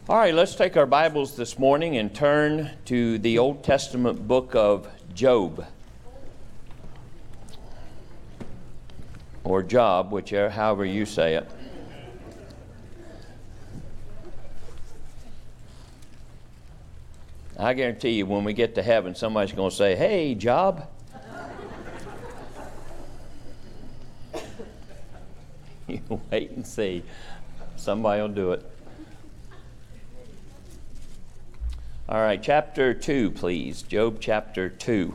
All right, let's take our Bibles this morning and turn to the Old Testament book of Job. Or Job, however you say it. I guarantee you when we get to heaven, somebody's going to say, "Hey, Job." You wait and see. Somebody will do it. All right, chapter 2, please. Job chapter 2.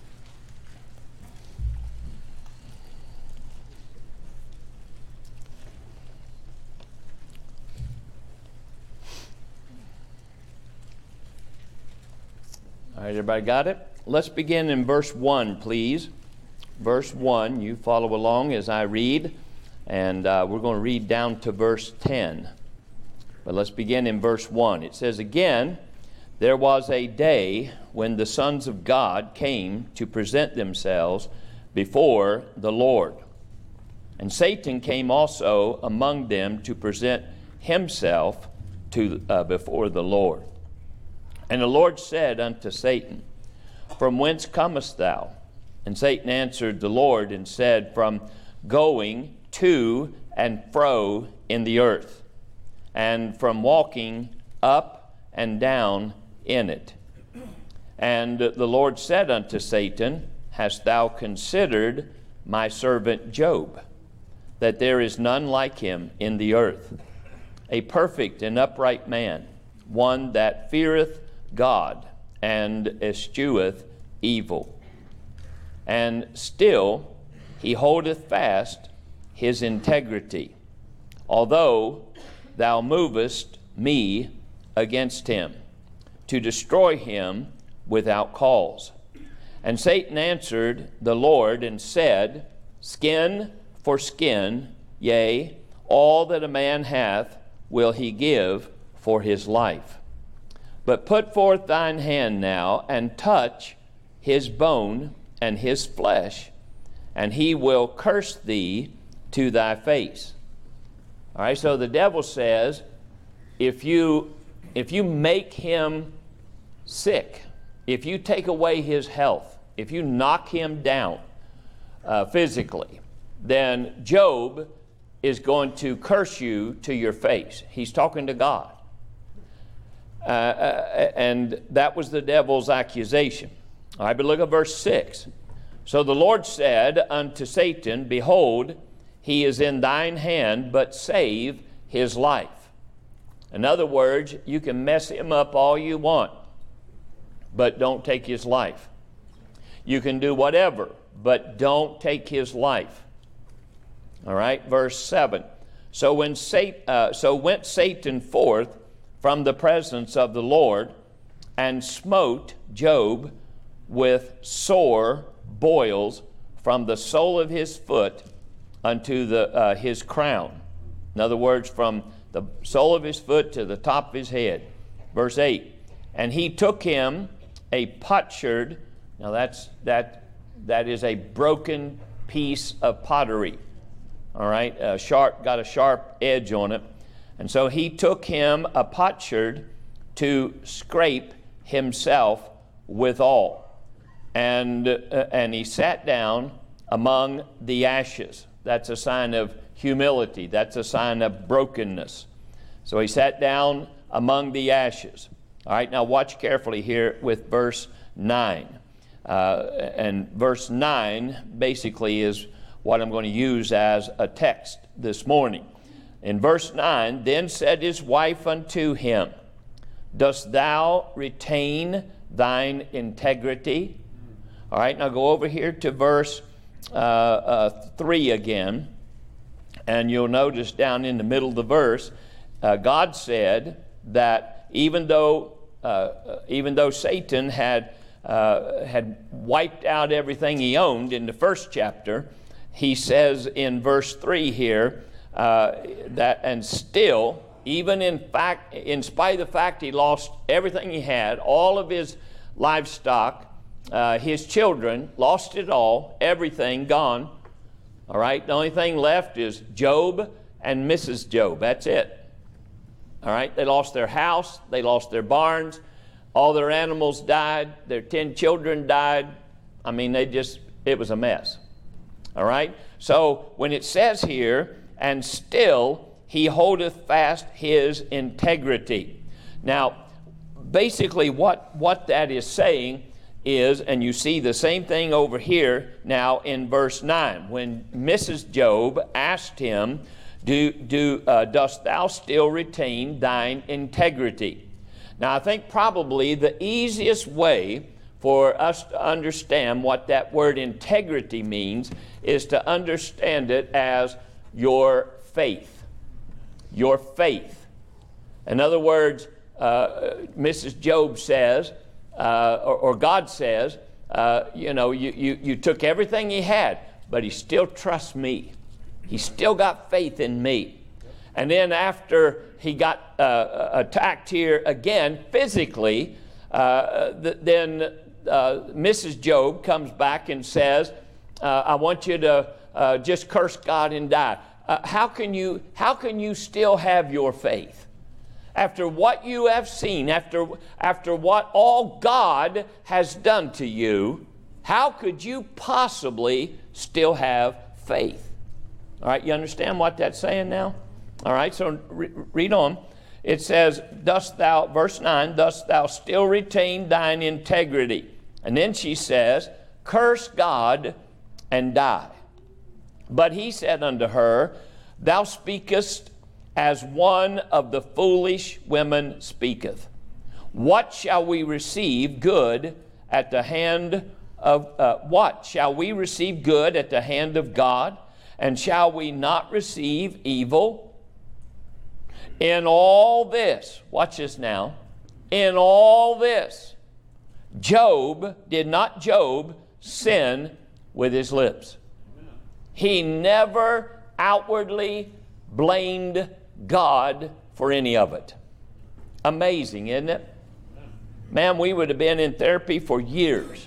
All right, everybody got it? Let's begin in verse 1, please. Verse 1, you follow along as I read, and we're going to read down to verse 10. But let's begin in verse 1. It says, "Again, there was a day when the sons of God came to present themselves before the Lord. And Satan came also among them to present himself before the Lord. And the Lord said unto Satan, From whence comest thou? And Satan answered the Lord and said, From going to and fro in the earth, and from walking up and down in it. And the Lord said unto Satan, Hast thou considered my servant Job, that there is none like him in the earth, a perfect and upright man, one that feareth God and escheweth evil? And still he holdeth fast his integrity, although thou movest me against him, to destroy him without cause. And Satan answered the Lord and said, Skin for skin, yea, all that a man hath will he give for his life. But put forth thine hand now, and touch his bone and his flesh, and he will curse thee to thy face." All right, so the devil says, if you make him sick, if you take away his health, if you knock him down physically, then Job is going to curse you to your face. He's talking to God. And that was the devil's accusation. All right, but look at verse 6. "So the Lord said unto Satan, Behold, he is in thine hand, but save his life." In other words, you can mess him up all you want, but don't take his life. You can do whatever, but don't take his life. All right, verse 7. So went Satan forth from the presence of the Lord, and smote Job with sore boils from the sole of his foot unto his crown. In other words, from the sole of his foot to the top of his head. Verse 8. "And he took him a potsherd." Now that is a broken piece of pottery. All right, got a sharp edge on it. And so he took him a potsherd to scrape himself withal. And he sat down among the ashes. That's a sign of humility. That's a sign of brokenness. So he sat down among the ashes. All right, now watch carefully here with verse 9. And verse 9 basically is what I'm going to use as a text this morning. In verse 9, "Then said his wife unto him, Dost thou retain thine integrity?" All right, now go over here to verse 3 again, and you'll notice down in the middle of the verse, God said that even though Satan had wiped out everything he owned in the first chapter, he says in verse 3 here that, and still, even in spite of the fact he lost everything he had, all of his livestock, his children, lost it all, everything gone. All right, the only thing left is Job and Mrs. Job. That's it. All right? They lost their house. They lost their barns. All their animals died. Their 10 children died. I mean, it was a mess. All right? So when it says here, and still he holdeth fast his integrity. Now, basically what that is saying is, and you see the same thing over here now in verse 9, when Mrs. Job asked him, dost thou still retain thine integrity? Now, I think probably the easiest way for us to understand what that word integrity means is to understand it as your faith. Your faith. In other words, Mrs. Job says, or God says, you took everything he had, but he still trusts me. He still got faith in me. And then after he got attacked here again physically, then Mrs. Job comes back and says, I want you to just curse God and die. How can you still have your faith? After what you have seen, after what all God has done to you, how could you possibly still have faith? All right, you understand what that's saying now? All right, so read on. It says, verse 9, dost thou still retain thine integrity? And then she says, curse God and die. But he said unto her, thou speakest as one of the foolish women speaketh. What shall we receive good at the hand of what? Shall we receive good at the hand of God? And shall we not receive evil? In all this, watch this now, in all this, did not Job sin with his lips? He never outwardly blamed God for any of it. Amazing, isn't it? Man, we would have been in therapy for years.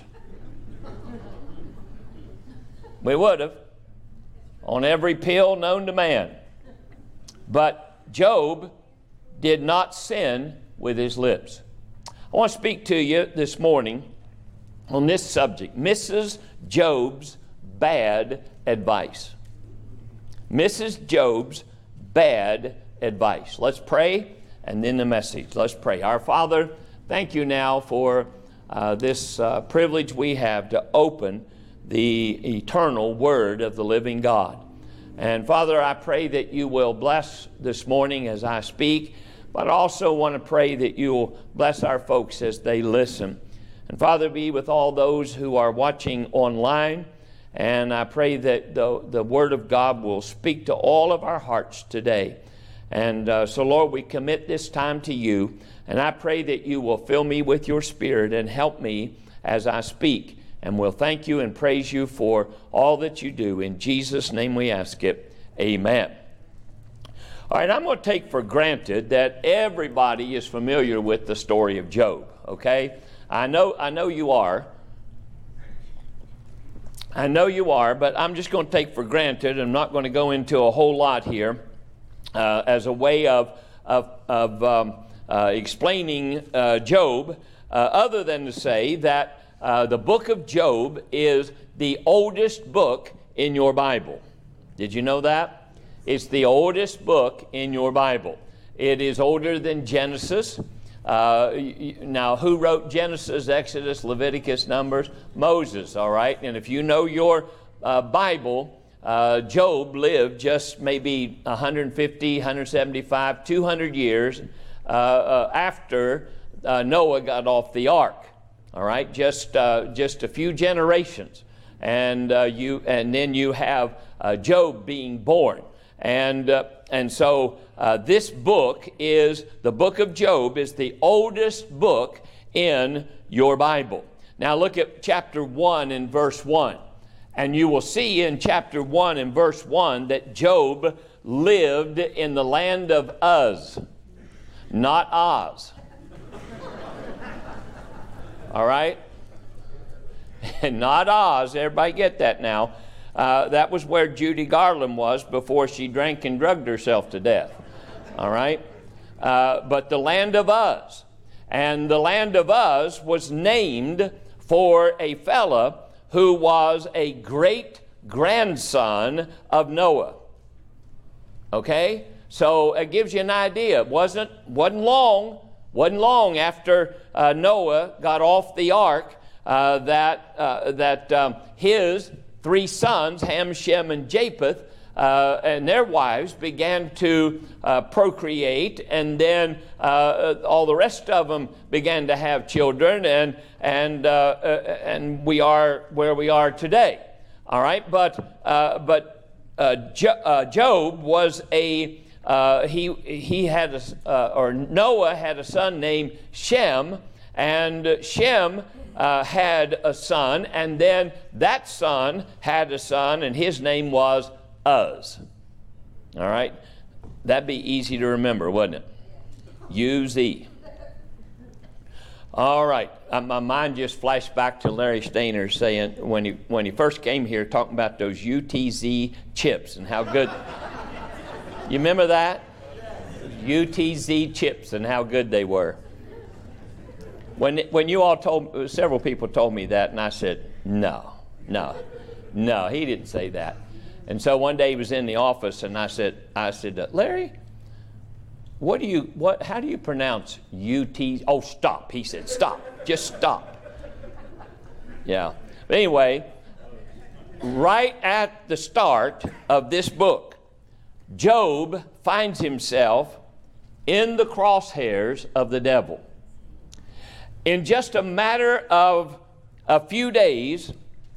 We would have. On every pill known to man. But Job did not sin with his lips. I want to speak to you this morning on this subject, Mrs. Job's bad advice. Mrs. Job's bad advice. Let's pray, and then the message. Let's pray. Our Father, thank you now for this privilege we have to open the eternal Word of the living God. And Father, I pray that you will bless this morning as I speak, but I also want to pray that you will bless our folks as they listen. And Father, be with all those who are watching online, and I pray that the Word of God will speak to all of our hearts today. And so, Lord, we commit this time to you, and I pray that you will fill me with your Spirit and help me as I speak. And we'll thank you and praise you for all that you do. In Jesus' name we ask it. Amen. All right, I'm going to take for granted that everybody is familiar with the story of Job, okay? I know you are. I know you are, but I'm just going to take for granted. I'm not going to go into a whole lot here as a way of explaining Job, other than to say that the book of Job is the oldest book in your Bible. Did you know that? It's the oldest book in your Bible. It is older than Genesis. Now, who wrote Genesis, Exodus, Leviticus, Numbers? Moses, all right? And if you know your Bible, Job lived just maybe 150, 175, 200 years after Noah got off the ark. All right, just a few generations, and then you have Job being born, and so this book the book of Job is the oldest book in your Bible. Now look at chapter 1 and verse 1, and you will see in chapter 1 and verse 1 that Job lived in the land of Uz, not Oz. All right? And not Oz. Everybody get that now. That was where Judy Garland was before she drank and drugged herself to death. All right? but the land of Uz. And the land of Uz was named for a fella who was a great grandson of Noah. Okay? So it gives you an idea. It wasn't long after Noah got off the ark that his three sons, Ham, Shem, and Japheth, and their wives began to procreate, and then all the rest of them began to have children, and we are where we are today. All right, but Job was he had or Noah had a son named Shem, and Shem had a son, and then that son had a son, and his name was Uz. All right? That'd be easy to remember, wouldn't it? U-Z. All right. My mind just flashed back to Larry Stainer saying when he first came here talking about those UTZ chips and how good. You remember that? UTZ chips and how good they were. When you all several people told me that, and I said, no, he didn't say that. And so one day he was in the office, and I said, Larry, how do you pronounce UT? Oh, stop. He said, stop. Just stop. Yeah. But anyway, right at the start of this book, Job finds himself in the crosshairs of the devil. In just a matter of a few days,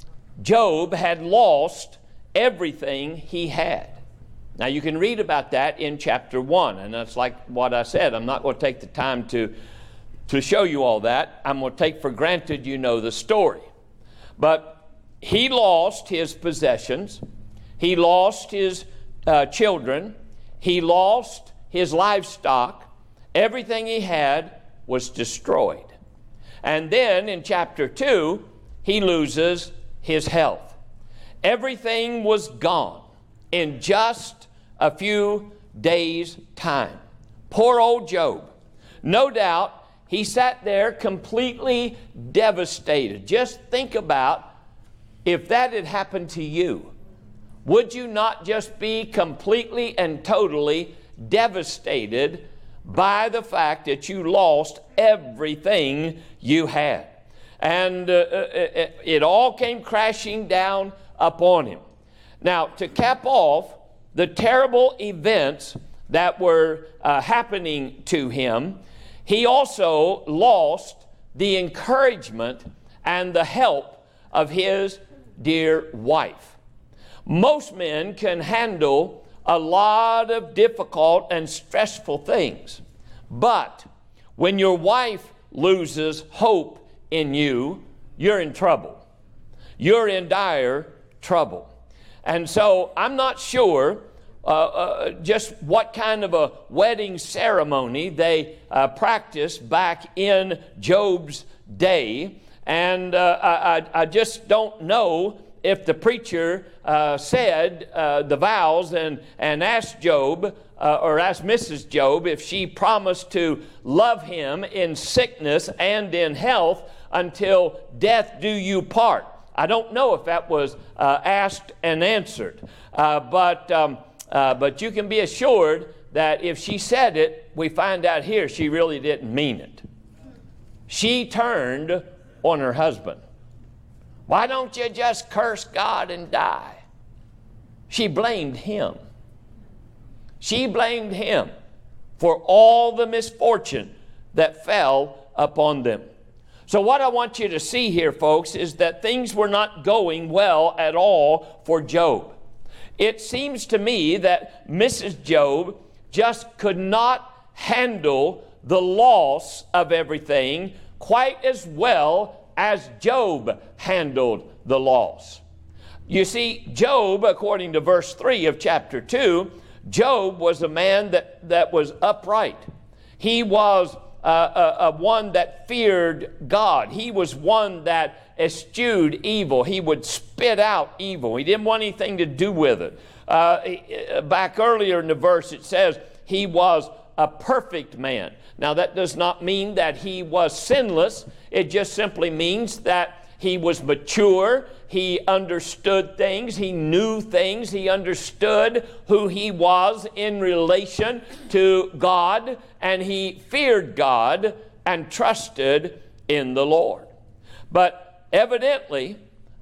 Job had lost everything he had. Now you can read about that in chapter 1, and that's like what I said. I'm not going to take the time to show you all that. I'm going to take for granted you know the story. But he lost his possessions. He lost his children. He lost his livestock. Everything he had was destroyed. And then in chapter 2, he loses his health. Everything was gone in just a few days' time. Poor old Job. No doubt he sat there completely devastated. Just think about if that had happened to you. Would you not just be completely and totally devastated by the fact that you lost everything you had? And it all came crashing down upon him. Now, to cap off the terrible events that were happening to him, he also lost the encouragement and the help of his dear wife. Most men can handle a lot of difficult and stressful things, but when your wife loses hope in you, you're in trouble. You're in dire trouble. And so I'm not sure just what kind of a wedding ceremony they practiced back in Job's day. And I just don't know if the preacher said the vows and asked Job or asked Mrs. Job if she promised to love him in sickness and in health until death do you part. I don't know if that was asked and answered, but you can be assured that if she said it, we find out here she really didn't mean it. She turned on her husband. Why don't you just curse God and die? She blamed him. She blamed him for all the misfortune that fell upon them. So what I want you to see here, folks, is that things were not going well at all for Job. It seems to me that Mrs. Job just could not handle the loss of everything quite as well as Job handled the loss. You see, Job, according to verse 3 of chapter 2, Job was a man that was upright. He was one that feared God. He was one that eschewed evil. He would spit out evil. He didn't want anything to do with it. Back earlier in the verse it says he was a perfect man. Now, that does not mean that he was sinless. It just simply means that he was mature. He understood things. He knew things. He understood who he was in relation to God, and he feared God and trusted in the Lord. But evidently,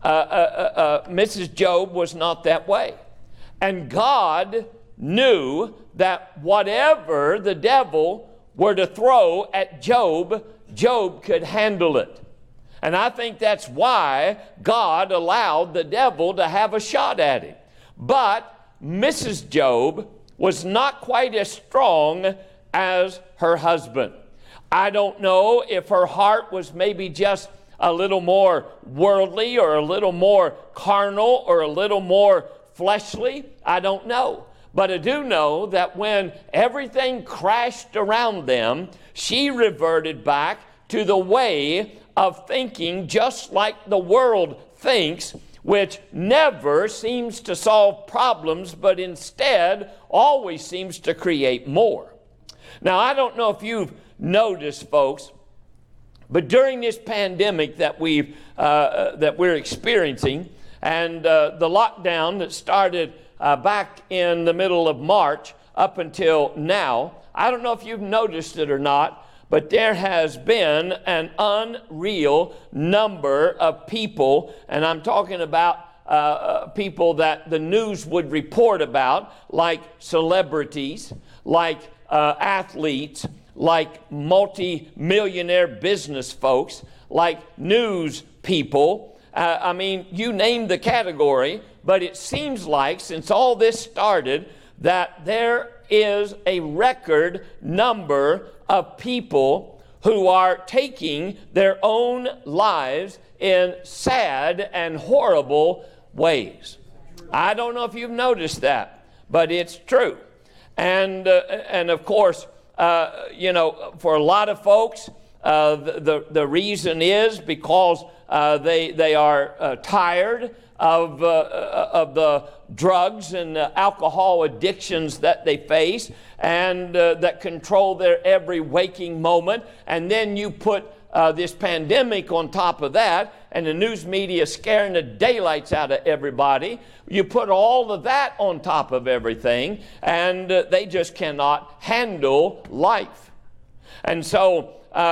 Mrs. Job was not that way. And God knew that whatever the devil were to throw at Job, Job could handle it. And I think that's why God allowed the devil to have a shot at him. But Mrs. Job was not quite as strong as her husband. I don't know if her heart was maybe just a little more worldly or a little more carnal or a little more fleshly. I don't know. But I do know that when everything crashed around them, she reverted back to the way of thinking just like the world thinks, which never seems to solve problems, but instead always seems to create more. Now, I don't know if you've noticed, folks, but during this pandemic that we're experiencing, and the lockdown that started back in the middle of March up until now, I don't know if you've noticed it or not, but there has been an unreal number of people, and I'm talking about people that the news would report about, like celebrities, like athletes, like multi-millionaire business folks, like news people. I mean, you name the category, but it seems like since all this started that there is a record number of people who are taking their own lives in sad and horrible ways. I don't know if you've noticed that, but it's true. And of course, for a lot of folks, the reason is because they are tired of the drugs and alcohol addictions that they face and that control their every waking moment. And then you put this pandemic on top of that, and the news media scaring the daylights out of everybody. You put all of that on top of everything, and they just cannot handle life. And so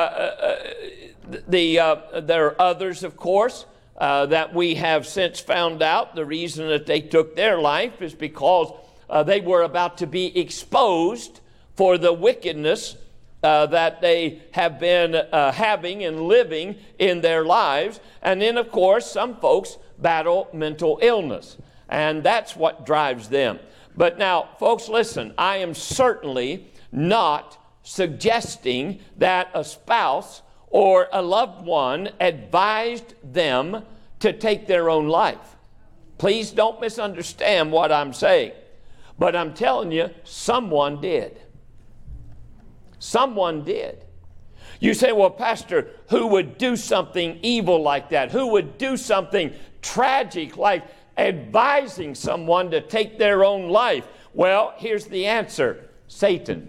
there are others, of course, that we have since found out the reason that they took their life is because they were about to be exposed for the wickedness that they have been having and living in their lives. And then, of course, some folks battle mental illness, and that's what drives them. But now, folks, listen, I am certainly not suggesting that a spouse or a loved one advised them to take their own life. Please don't misunderstand what I'm saying. But I'm telling you, someone did. Someone did. You say, well, Pastor, who would do something evil like that? Who would do something tragic like advising someone to take their own life? Well, here's the answer. Satan.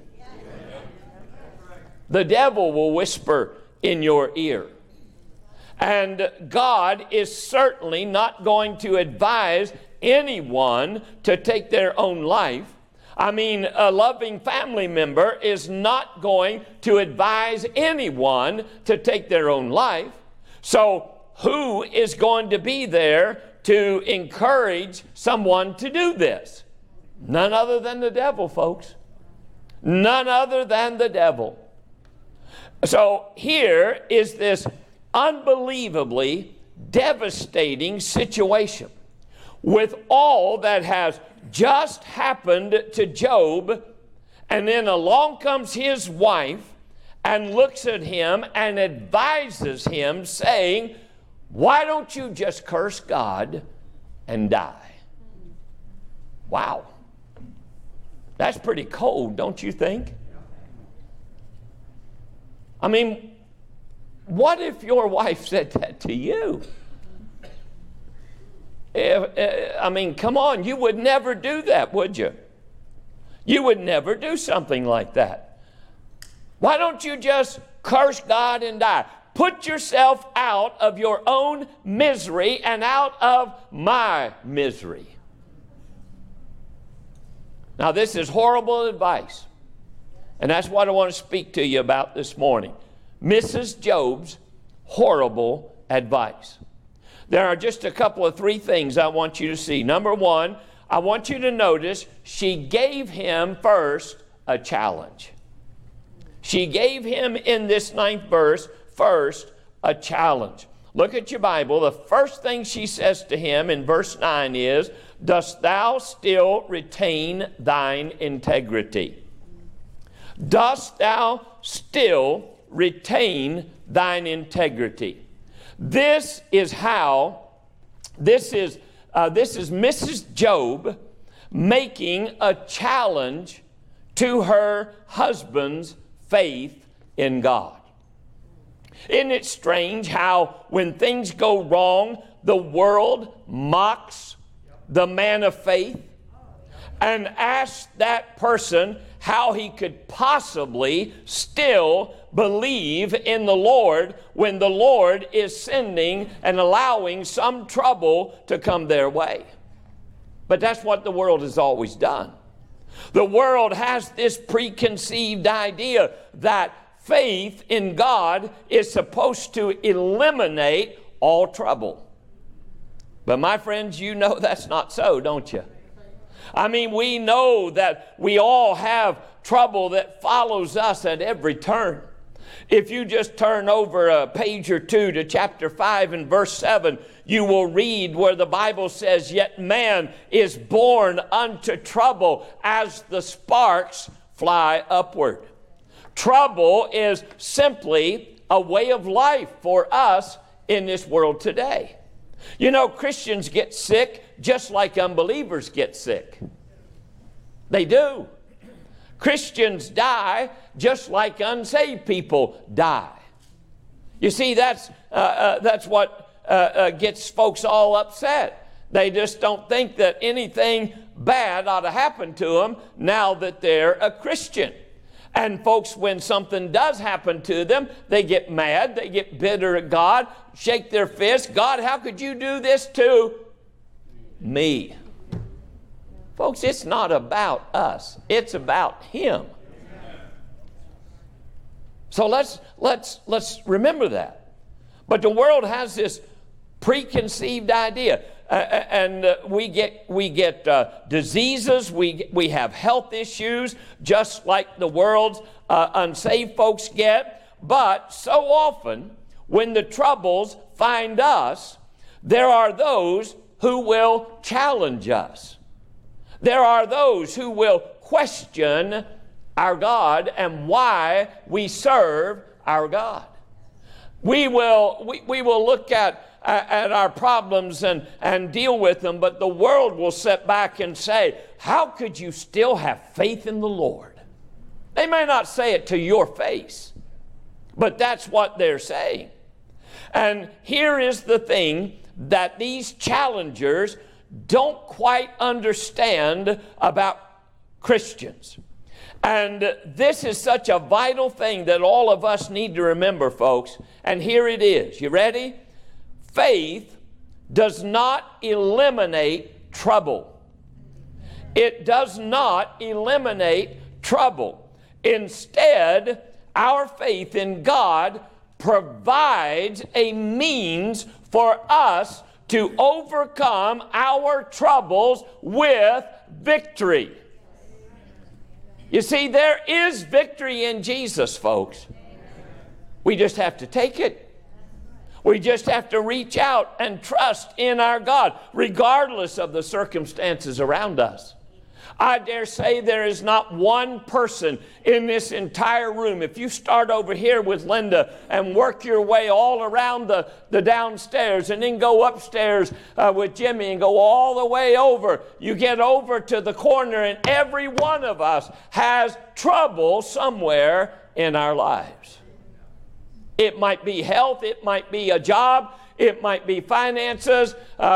The devil will whisper in your ear. And God is certainly not going to advise anyone to take their own life. I mean, a loving family member is not going to advise anyone to take their own life. So who is going to be there to encourage someone to do this? None other than the devil, folks. None other than the devil. So here is this unbelievably devastating situation with all that has just happened to Job, and then along comes his wife and looks at him and advises him, saying, why don't you just curse God and die? Wow. That's pretty cold, don't you think? I mean, what if your wife said that to you? I mean, come on, you would never do that, would you? You would never do something like that. Why don't you just curse God and die? Put yourself out of your own misery and out of my misery. Now, this is horrible advice. And that's what I want to speak to you about this morning. Mrs. Job's horrible advice. There are just a couple of three things I want you to see. Number one, I want you to notice she gave him first a challenge. She gave him in this 9th verse first a challenge. Look at your Bible. The first thing she says to him in verse 9 is, dost thou still retain thine integrity? Dost thou still retain thine integrity? This is Mrs. Job making a challenge to her husband's faith in God. Isn't it strange how when things go wrong, the world mocks the man of faith and asks that person how he could possibly still believe in the Lord when the Lord is sending and allowing some trouble to come their way. But that's what the world has always done. The world has this preconceived idea that faith in God is supposed to eliminate all trouble. But my friends, you know that's not so, don't you? I mean, we know that we all have trouble that follows us at every turn. If you just turn over a page or two to chapter 5 and verse 7, you will read where the Bible says, yet man is born unto trouble as the sparks fly upward. Trouble is simply a way of life for us in this world today. You know, Christians get sick just like unbelievers get sick. They do. Christians die just like unsaved people die. You see, that's what gets folks all upset. They just don't think that anything bad ought to happen to them now that they're a Christian. And folks, when something does happen to them, they get mad, they get bitter at God, shake their fist. God, how could you do this to me? Folks, it's not about us. It's about Him. So let's remember that. But the world has this preconceived idea. And we get diseases, we have health issues, just like the world's unsaved folks get. But so often, when the troubles find us, there are those who will challenge us. There are those who will question our God and why we serve our God. We will look at our problems and deal with them, but the world will sit back and say, how could you still have faith in the Lord? They may not say it to your face, but that's what they're saying. And here is the thing that these challengers don't quite understand about Christians. And this is such a vital thing that all of us need to remember, folks. And here it is. You ready? Faith does not eliminate trouble. It does not eliminate trouble. Instead, our faith in God provides a means for us to overcome our troubles with victory. You see, there is victory in Jesus, folks. We just have to take it. We just have to reach out and trust in our God, regardless of the circumstances around us. I dare say there is not one person in this entire room. If you start over here with Linda and work your way all around the downstairs and then go upstairs with Jimmy and go all the way over, you get over to the corner and every one of us has trouble somewhere in our lives. It might be health, it might be a job, it might be finances.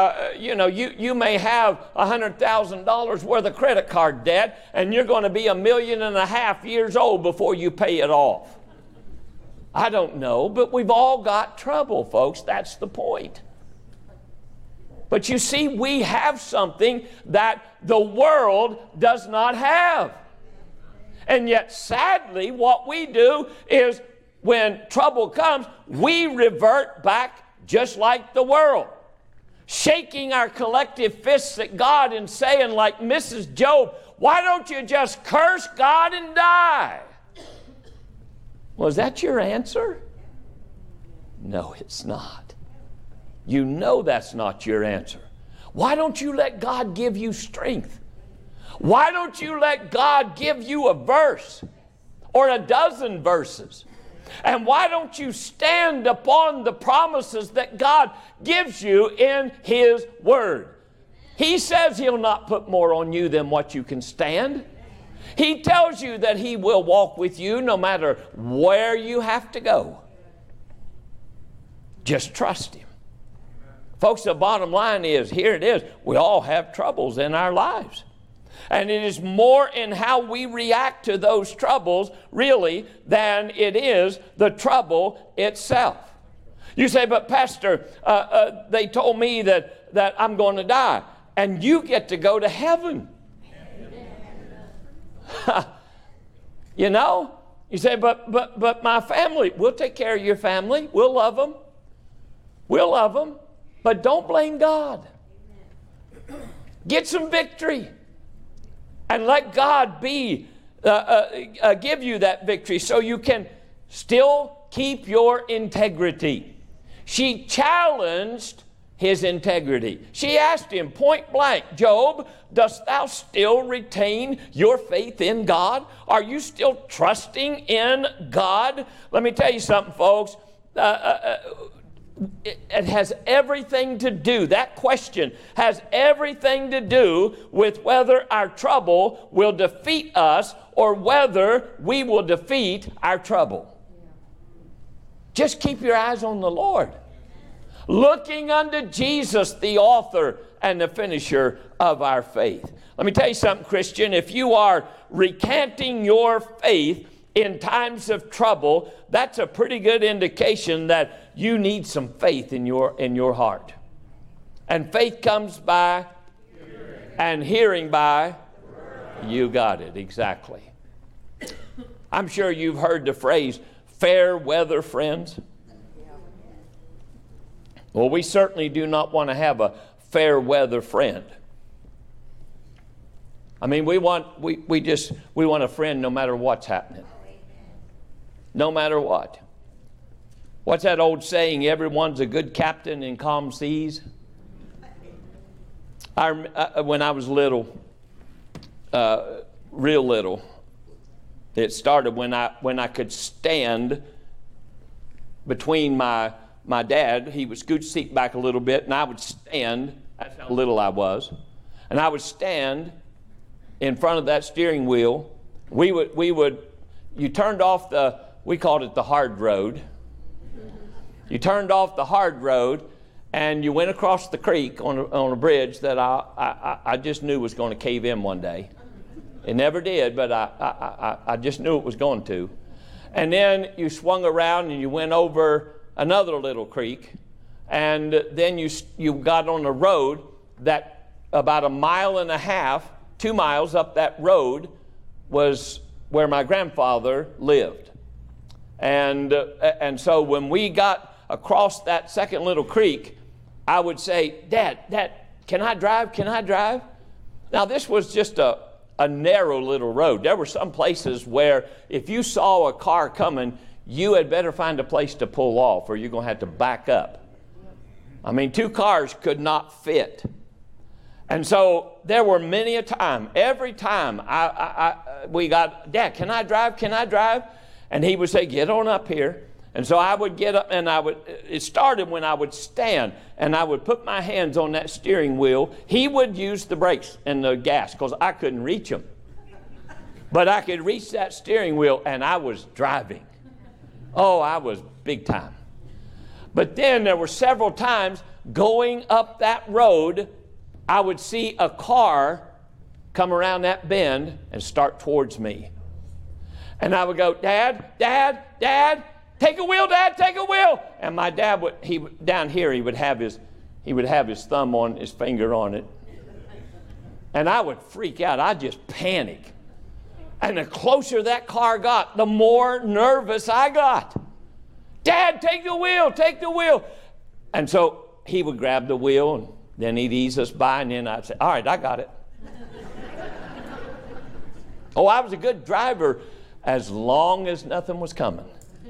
You may have $100,000 worth of credit card debt, and you're going to be 1.5 million years old before you pay it off. I don't know, but we've all got trouble, folks. That's the point. But you see, we have something that the world does not have. And yet, sadly, what we do is when trouble comes, we revert back just like the world, shaking our collective fists at God and saying, like Mrs. Job, why don't you just curse God and die? Well, is that your answer? No, it's not. You know that's not your answer. Why don't you let God give you strength? Why don't you let God give you a verse or a dozen verses? And why don't you stand upon the promises that God gives you in His Word? He says He'll not put more on you than what you can stand. He tells you that He will walk with you no matter where you have to go. Just trust Him. Folks, the bottom line is, here it is, we all have troubles in our lives. And it is more in how we react to those troubles, really, than it is the trouble itself. You say, but Pastor, they told me that I'm going to die, and you get to go to heaven. You know? You say, but my family, we'll take care of your family. We'll love them. We'll love them. But don't blame God. Get some victory. And let God give you that victory so you can still keep your integrity. She challenged his integrity. She asked him point blank, Job, dost thou still retain your faith in God? Are you still trusting in God? Let me tell you something, folks. It has everything to do, that question has everything to do with whether our trouble will defeat us or whether we will defeat our trouble. Just keep your eyes on the Lord. Looking unto Jesus, the author and the finisher of our faith. Let me tell you something, Christian. If you are recanting your faith in times of trouble, that's a pretty good indication that you need some faith in your heart. And faith comes by and hearing by. You got it, exactly. I'm sure you've heard the phrase, fair weather friends. Well, we certainly do not want to have a fair weather friend. I mean, we want a friend no matter what's happening. No matter what. What's that old saying? Everyone's a good captain in calm seas. When I was little, real little, it started when I could stand between my dad. He would scoot his seat back a little bit, and I would stand. That's how little I was. And I would stand in front of that steering wheel. You turned off we called it the hard road. You turned off the hard road and you went across the creek on a bridge that I just knew was going to cave in one day. It never did, but I just knew it was going to. And then you swung around and you went over another little creek, and then you got on a road that about 1.5 miles, 2 miles up that road was where my grandfather lived. And so when we got across that second little creek, I would say, Dad, can I drive? Can I drive? Now, this was just a narrow little road. There were some places where if you saw a car coming, you had better find a place to pull off or you're going to have to back up. I mean, 2 cars could not fit. And so there were many a time, every time we got, Dad, can I drive? Can I drive? And he would say, get on up here. And so I would get up and it started when I would stand and I would put my hands on that steering wheel. He would use the brakes and the gas because I couldn't reach them. But I could reach that steering wheel and I was driving. Oh, I was big time. But then there were several times going up that road, I would see a car come around that bend and start towards me. And I would go, Dad, Dad, Dad. take a wheel, Dad, take a wheel. And my dad down here, he would have his thumb on, his finger on it. And I would freak out. I'd just panic. And the closer that car got, the more nervous I got. Dad, take the wheel, take the wheel. And so he would grab the wheel, and then he'd ease us by, and then I'd say, all right, I got it. Oh, I was a good driver as long as nothing was coming.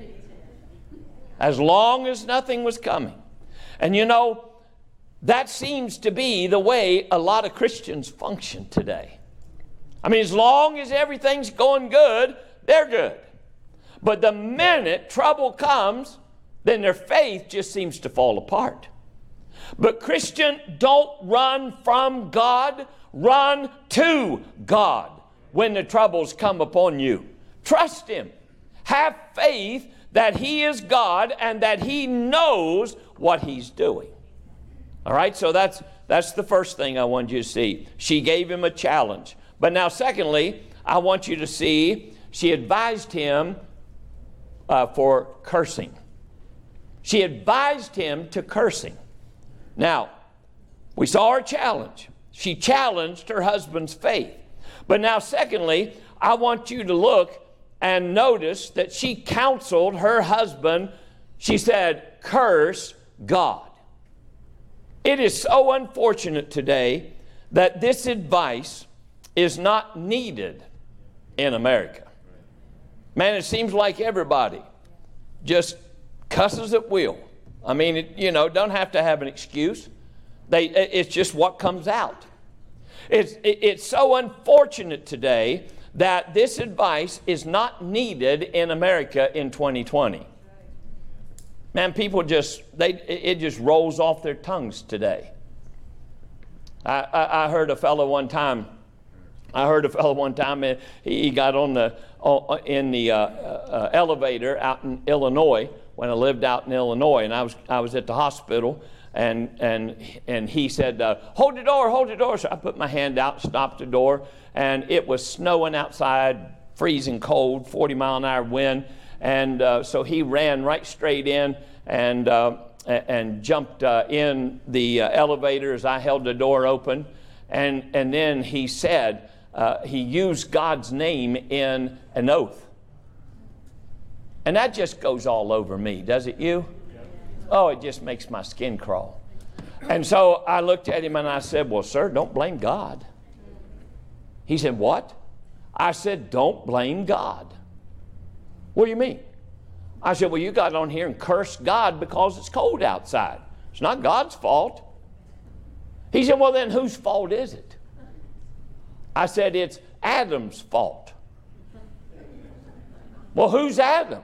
As long as nothing was coming. And you know, that seems to be the way a lot of Christians function today. I mean, as long as everything's going good, they're good. But the minute trouble comes, then their faith just seems to fall apart. But Christian, don't run from God, run to God when the troubles come upon you. Trust Him. Have faith that He is God and that He knows what He's doing. All right, so that's the first thing I want you to see. She gave him a challenge. But now, secondly, I want you to see she advised him for cursing. She advised him to cursing. Now, we saw her challenge. She challenged her husband's faith. But now, secondly, I want you to look and notice that she counseled her husband. She said, curse God. It is so unfortunate today that this advice is not needed in America. Man, it seems like everybody just cusses at will. I mean, don't have to have an excuse. It's just what comes out. It's so unfortunate today that this advice is not needed in America in 2020. Man, people it just rolls off their tongues today. I heard a fellow one time. He got in the elevator out in Illinois when I lived out in Illinois, and I was at the hospital, and he said, hold the door. So I put my hand out, stopped the door, and it was snowing outside, freezing cold, 40-mile-an-hour wind. And so he ran right straight in and jumped in the elevator as I held the door open. And then he said, he used God's name in an oath. And that just goes all over me, does it you? Oh, it just makes my skin crawl. And so I looked at him and I said, well, sir, don't blame God. He said, what? I said, don't blame God. What do you mean? I said, well, you got on here and cursed God because it's cold outside. It's not God's fault. He said, well, then whose fault is it? I said, it's Adam's fault. Well, who's Adam?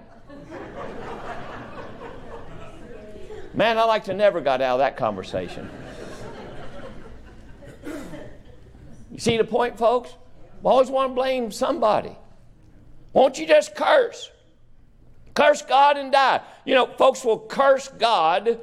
Man, I like to never got out of that conversation. You see the point, folks? We always want to blame somebody. Won't you just curse? Curse God and die. Folks will curse God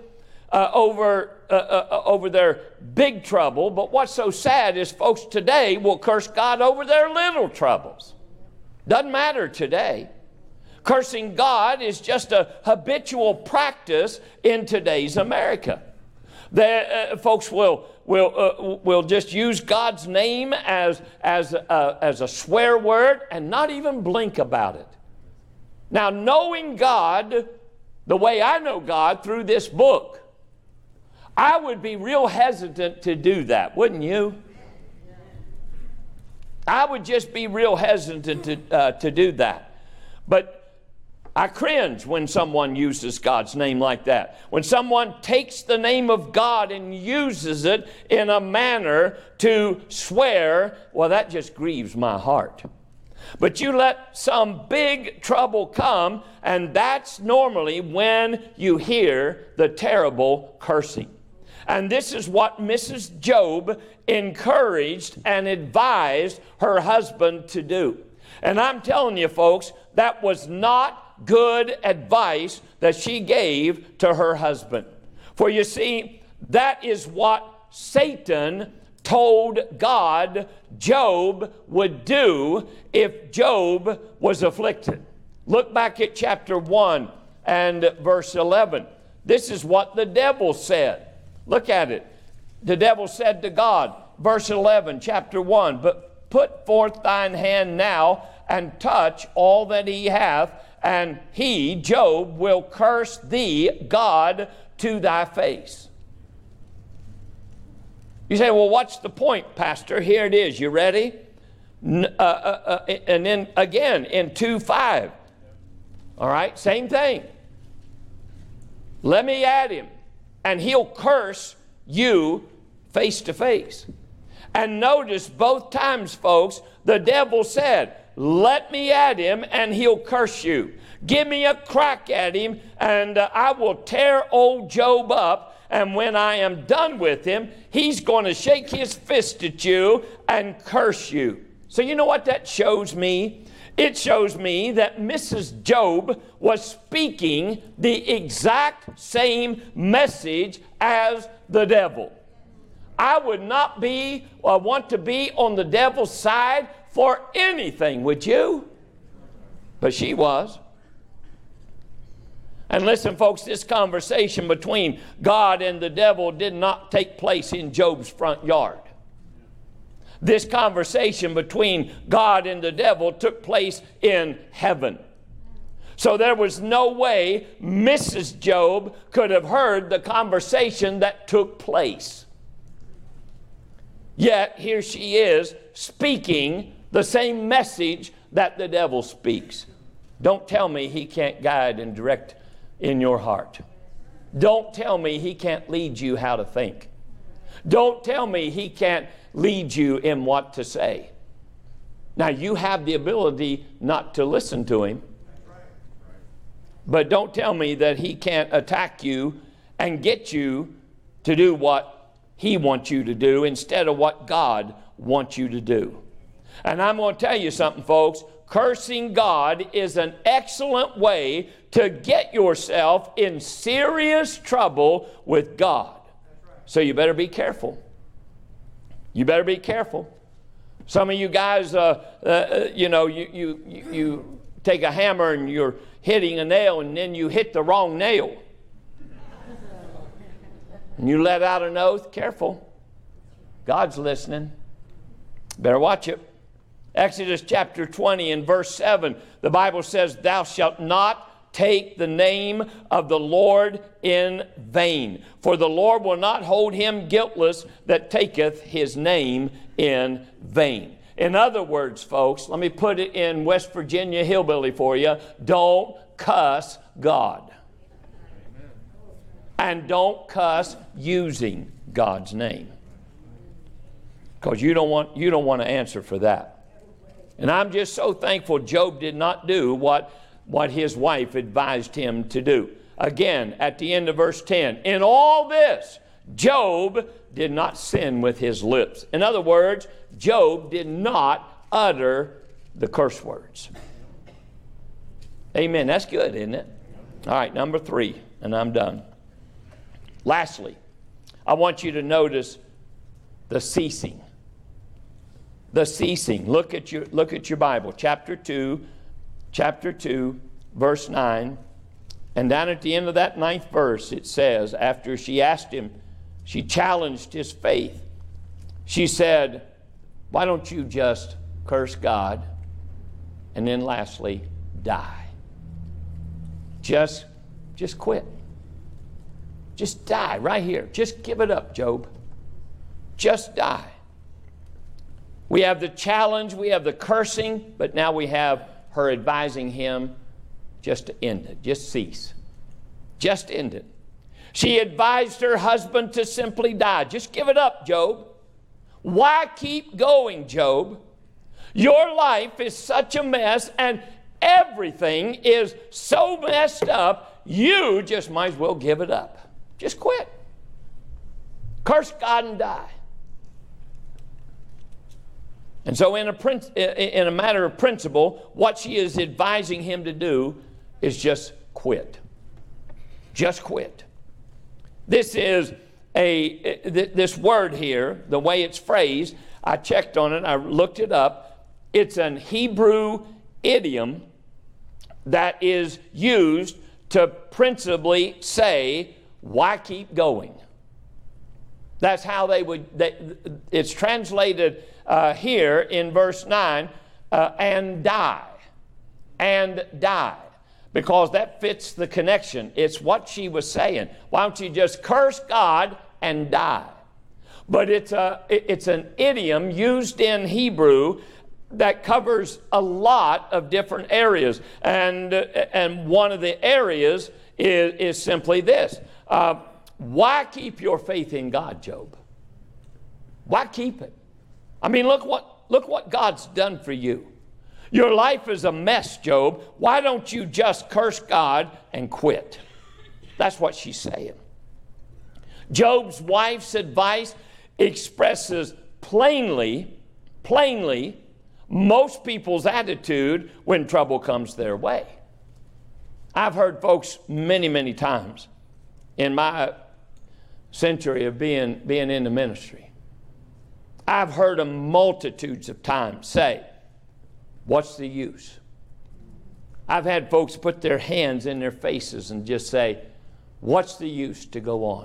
over their big trouble, but what's so sad is folks today will curse God over their little troubles. Doesn't matter today. Cursing God is just a habitual practice in today's America. Folks will just use God's name as a swear word and not even blink about it. Now, knowing God the way I know God through this book, I would be real hesitant to do that, wouldn't you? I would just be real hesitant to do that. But I cringe when someone uses God's name like that. When someone takes the name of God and uses it in a manner to swear, well, that just grieves my heart. But you let some big trouble come, and that's normally when you hear the terrible cursing. And this is what Mrs. Job encouraged and advised her husband to do. And I'm telling you, folks, that was not good advice that she gave to her husband. For you see, that is what Satan told God Job would do if Job was afflicted. Look back at chapter 1, and verse 11. This is what the devil said. Look at it. The devil said to God, verse 11, chapter 1, but put forth thine hand now and touch all that he hath, and he, Job, will curse thee, God, to thy face. You say, well, what's the point, Pastor? Here it is. You ready? And then again in 2:5. All right, same thing. Let me at him, and he'll curse you face to face. And notice both times, folks, the devil said, let me at him, and he'll curse you. Give me a crack at him, and I will tear old Job up. And when I am done with him, he's going to shake his fist at you and curse you. So you know what that shows me? It shows me that Mrs. Job was speaking the exact same message as the devil. I would not want to be on the devil's side for anything, would you? But she was. And listen, folks, this conversation between God and the devil did not take place in Job's front yard. This conversation between God and the devil took place in heaven. So there was no way Mrs. Job could have heard the conversation that took place. Yet here she is speaking the same message that the devil speaks. Don't tell me he can't guide and direct in your heart. Don't tell me he can't lead you how to think. Don't tell me he can't lead you in what to say. Now, you have the ability not to listen to him, but don't tell me that he can't attack you and get you to do what he wants you to do instead of what God wants you to do. And I'm going to tell you something, folks. Cursing God is an excellent way to get yourself in serious trouble with God. So you better be careful. You better be careful. Some of you guys, you take a hammer and you're hitting a nail and then you hit the wrong nail. And you let out an oath. Careful. God's listening. Better watch it. Exodus chapter 20 and verse 7, the Bible says, thou shalt not take the name of the Lord in vain, for the Lord will not hold him guiltless that taketh his name in vain. In other words, folks, let me put it in West Virginia hillbilly for you. Don't cuss God. And don't cuss using God's name. Because you don't want to answer for that. And I'm just so thankful Job did not do what his wife advised him to do. Again, at the end of verse 10, in all this, Job did not sin with his lips. In other words, Job did not utter the curse words. Amen. That's good, isn't it? All right, number 3, and I'm done. Lastly, I want you to notice the ceasing. The ceasing. Look at your Bible, chapter 2, verse 9. And down at the end of that 9th verse, it says, after she asked him, she challenged his faith. She said, why don't you just curse God and then lastly, die? Just quit. Just die right here. Just give it up, Job. Just die. We have the challenge, we have the cursing, but now we have her advising him just to end it, just cease. Just end it. She advised her husband to simply die. Just give it up, Job. Why keep going, Job? Your life is such a mess and everything is so messed up, you just might as well give it up. Just quit. Curse God and die. And so in a matter of principle, what she is advising him to do is just quit. Just quit. This is this word here, the way it's phrased, I checked on it, I looked it up. It's an Hebrew idiom that is used to principally say, why keep going? That's how they would, it's translated here in verse 9, and die. And die. Because that fits the connection. It's what she was saying. Why don't you just curse God and die? But it's an idiom used in Hebrew that covers a lot of different areas. And one of the areas is simply this. Why keep your faith in God, Job? Why keep it? I mean, look what God's done for you. Your life is a mess, Job. Why don't you just curse God and quit? That's what she's saying. Job's wife's advice expresses plainly, most people's attitude when trouble comes their way. I've heard folks many times in my century of being in the ministry. I've heard them multitudes of times say, what's the use? I've had folks put their hands in their faces and just say, what's the use to go on?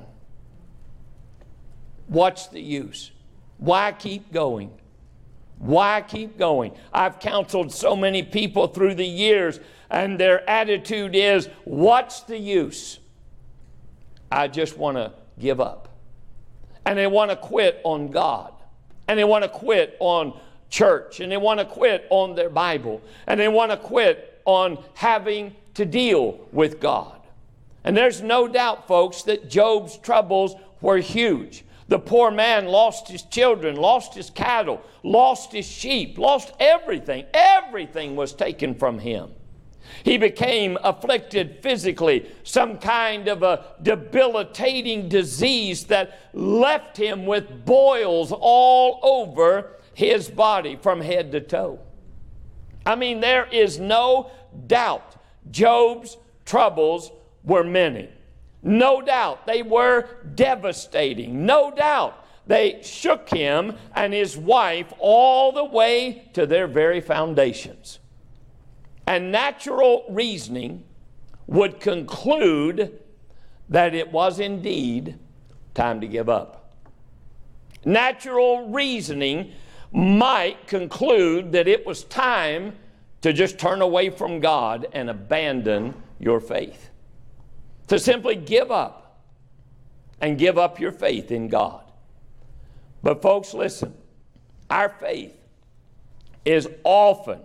What's the use? Why keep going? Why keep going? I've counseled so many people through the years, and their attitude is, what's the use? I just want to give up. And they want to quit on God. And they want to quit on church. And they want to quit on their Bible. And they want to quit on having to deal with God. And there's no doubt, folks, that Job's troubles were huge. The poor man lost his children, lost his cattle, lost his sheep, lost everything. Everything was taken from him. He became afflicted physically, some kind of a debilitating disease that left him with boils all over his body from head to toe. I mean, there is no doubt Job's troubles were many. No doubt they were devastating. No doubt they shook him and his wife all the way to their very foundations. And natural reasoning would conclude that it was indeed time to give up. Natural reasoning might conclude that it was time to just turn away from God and abandon your faith. To simply give up and give up your faith in God. But folks, listen, our faith is often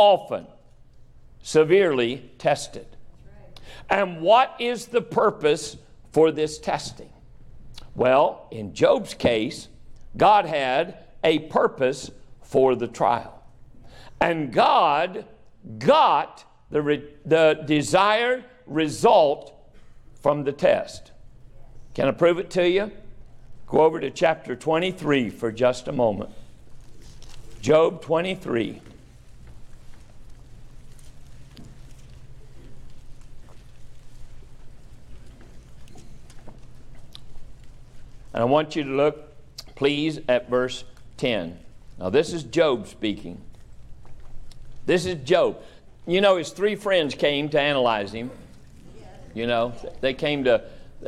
severely tested. And what is the purpose for this testing? Well, in Job's case, God had a purpose for the trial. And God got the desired result from the test. Can I prove it to you? Go over to chapter 23 for just a moment. Job 23. And I want you to look, please, at verse 10. Now, this is Job speaking. This is Job. You know, his three friends came to analyze him. You know, they came to,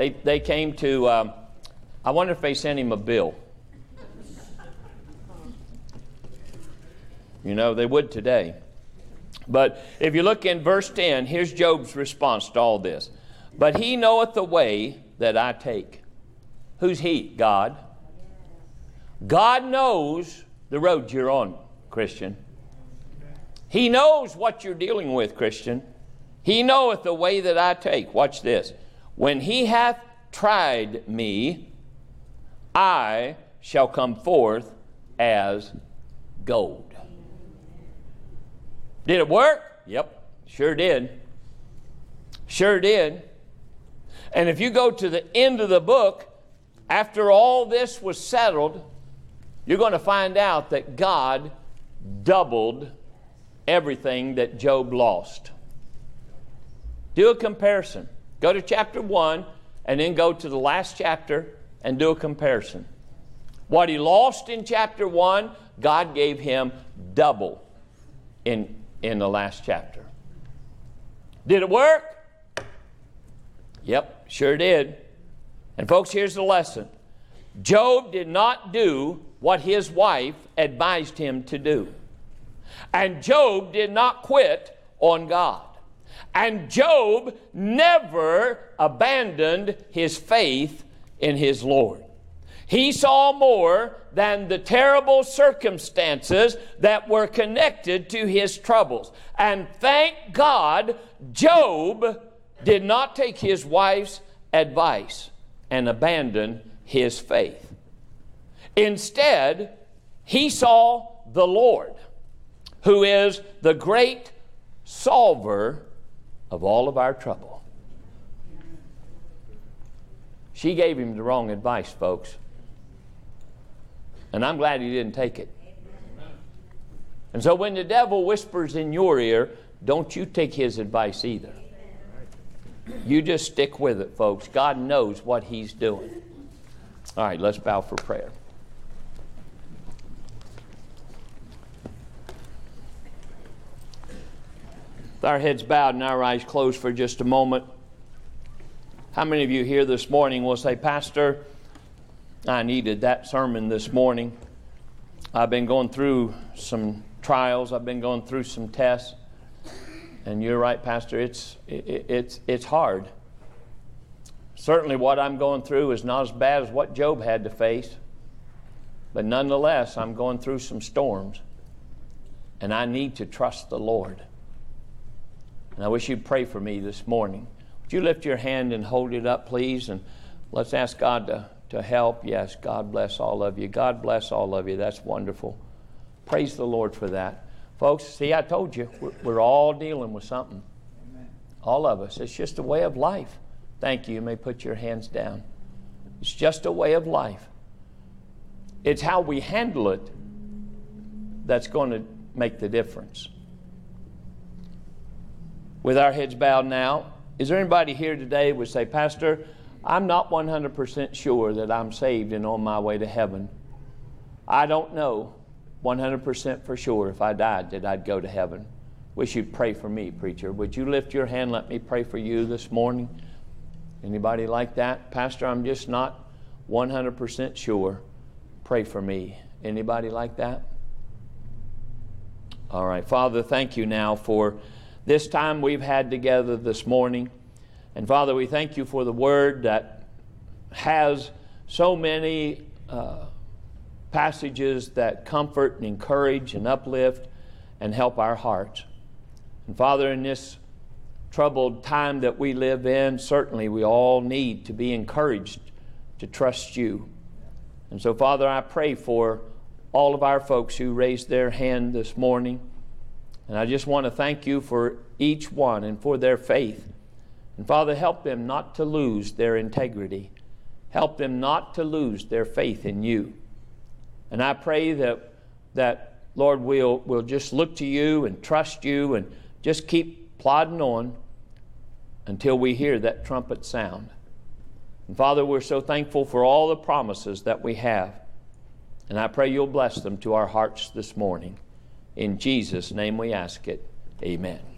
I wonder if they sent him a bill. You know, they would today. But if you look in verse 10, here's Job's response to all this. But he knoweth the way that I take. Who's he? God. God knows the road you're on, Christian. He knows what you're dealing with, Christian. He knoweth the way that I take. Watch this. When he hath tried me, I shall come forth as gold. Did it work? Yep, sure did. Sure did. And if you go to the end of the book, after all this was settled, you're going to find out that God doubled everything that Job lost. Do a comparison. Go to chapter 1 and then go to the last chapter and do a comparison. What he lost in chapter 1, God gave him double in the last chapter. Did it work? Yep, sure did. And folks, here's the lesson. Job did not do what his wife advised him to do. And Job did not quit on God. And Job never abandoned his faith in his Lord. He saw more than the terrible circumstances that were connected to his troubles. And thank God, Job did not take his wife's advice and abandon his faith. Instead, he saw the Lord, who is the great solver of all of our trouble. She gave him the wrong advice, folks. And I'm glad he didn't take it. And so when the devil whispers in your ear, don't you take his advice either. You just stick with it, folks. God knows what he's doing. All right, let's bow for prayer. With our heads bowed and our eyes closed for just a moment, how many of you here this morning will say, Pastor, I needed that sermon this morning. I've been going through some trials. I've been going through some tests. And you're right, Pastor, it's hard. Certainly what I'm going through is not as bad as what Job had to face. But nonetheless, I'm going through some storms. And I need to trust the Lord. And I wish you'd pray for me this morning. Would you lift your hand and hold it up, please? And let's ask God to help. Yes, God bless all of you. God bless all of you. That's wonderful. Praise the Lord for that. Folks, see, I told you, we're all dealing with something. Amen. All of us. It's just a way of life. Thank you. You may put your hands down. It's just a way of life. It's how we handle it that's going to make the difference. With our heads bowed now, is there anybody here today who would say, Pastor, I'm not 100% sure that I'm saved and on my way to heaven. I don't know 100% for sure if I died that I'd go to heaven. Wish you'd pray for me, preacher. Would you lift your hand, let me pray for you this morning? Anybody like that? Pastor, I'm just not 100% sure. Pray for me. Anybody like that? All right. Father, thank you now for this time we've had together this morning. And Father, we thank you for the word that has so many passages that comfort and encourage and uplift and help our hearts. And Father, in this troubled time that we live in, certainly we all need to be encouraged to trust you. And so, Father, I pray for all of our folks who raised their hand this morning. And I just want to thank you for each one and for their faith. And Father, help them not to lose their integrity. Help them not to lose their faith in you. And I pray that Lord, we'll just look to you and trust you and just keep plodding on until we hear that trumpet sound. And Father, we're so thankful for all the promises that we have. And I pray you'll bless them to our hearts this morning. In Jesus' name we ask it. Amen.